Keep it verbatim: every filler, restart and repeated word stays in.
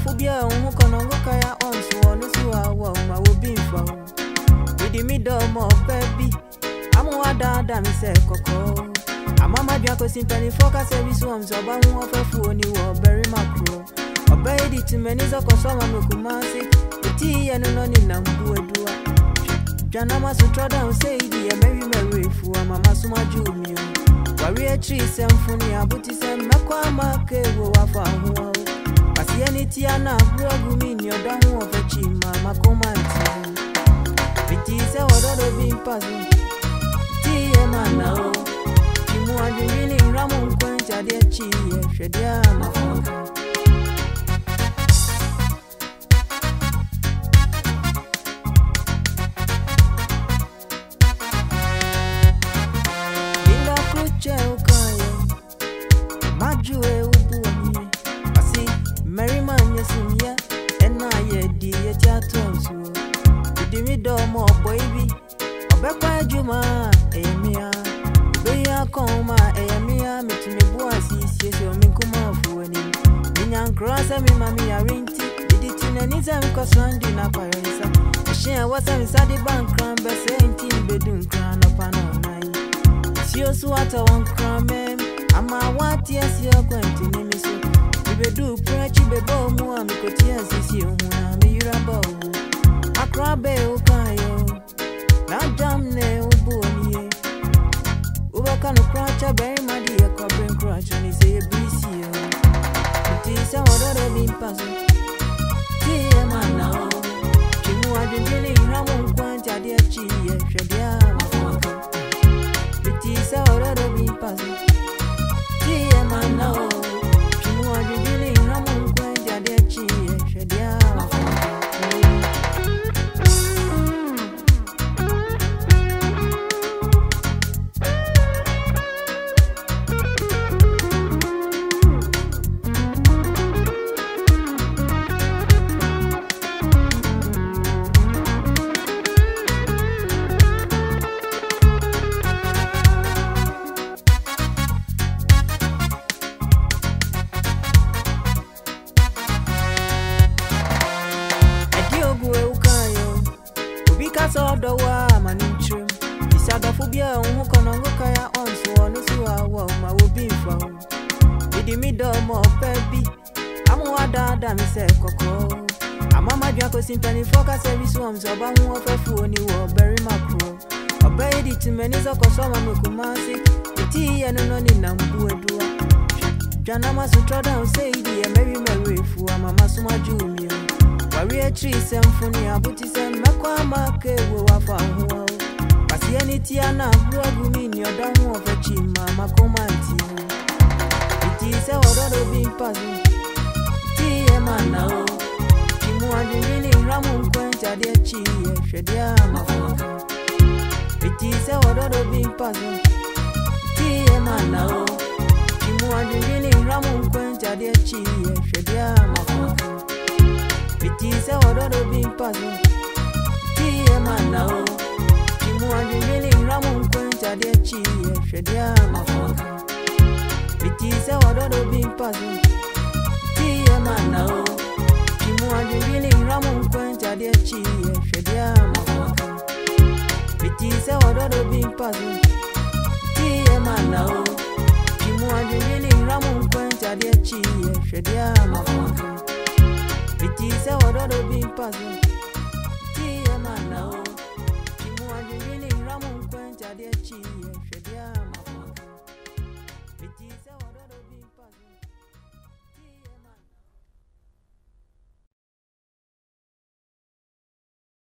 phobia who can look at on so on so I will be found. With the middle more baby. I'm what than me say coco. I'm a Jaco Symphony focus service homes of one of a phone you are very macro. Obeyed it to many of Kosoma no Kumasi, the tea and no in Nambu. Janama Sutra down say, dear Mary Mary for Mamma Suma Junior. Warrior tree symphony, Abutis and Makwama Kewa Fahu. Pasianitiana, Brogumi, your down of a chima, Makoma. It is our daughter being puzzled. Tia Manao. I'm winning Ramon Quencha, dear Chi, Shediana. Linda Kuche, Okayo, Majue, Ubuani. I see Merryman, yes, and yet, and I yet, dear Chattons. You do me door more, baby. Obeka Juma, Emia. Koma eyamia mitumi buasi sieso minkuma fueni minyan krasa mi mami ya rinti diditi niza mkosandi na parisa shia wasa misadi bankran bese enti bedun kran opana nai sio suata wan krame ama wati asio kwenti ni miso bedu prechi bebo mu amikotia sisi ohuna mi yuraba akrabe ukayo na jamne ubuoni Ubakano cruncher, very muddy, a cobrin crunch, and he's a B C O. It is a order being puzzled. Dear man, now, Chimu, I've been dealing Ramon Quanta, dear Chi, Shadia. It is a order being puzzled. Dear man, now, Chimu, I've been dealing Ramon Quanta, dear Chi, Shadia. So do wa maninchim Isada phobia who can look at on so on so I will my will be found. With the middle more baby. I'm what than me say coco. I'm a Jaco Symphony focus service homes of one of a phone you are very macro. Obeyed it to many of Kosoma no Kumasi, the tea and no in Nambu. Janama Sutra down say, dear Mary Mary for Mamma Suma Junior. Warrior tree symphony, Abutis and Makwama Kewa Fahu. Pasianitiana, Brogumi, your down of a chima, Makoma. It is our daughter being puzzled. Tia Manao. Chimu, I've been winning Ramon Quenta, dear Chi, Shediama. It is our daughter being puzzled. Tia Manao. Chimu, I've been winning Ramon Quenta, dear Chi, Shediama. It is a order being puzzled. Tia Manao. Chimu, I've been winning Ramon Quenta, dear Chi, Shediama. It is a order being puzzled. Tia Manao. Chimu, I've been winning Ramon Quenta, dear Chi, Shediama. It is a order being puzzled. Tia Manao. Chimu, I've been winning Ramon Quenta, dear Chi, Shediama. It is a order being puzzled. Tia Manao.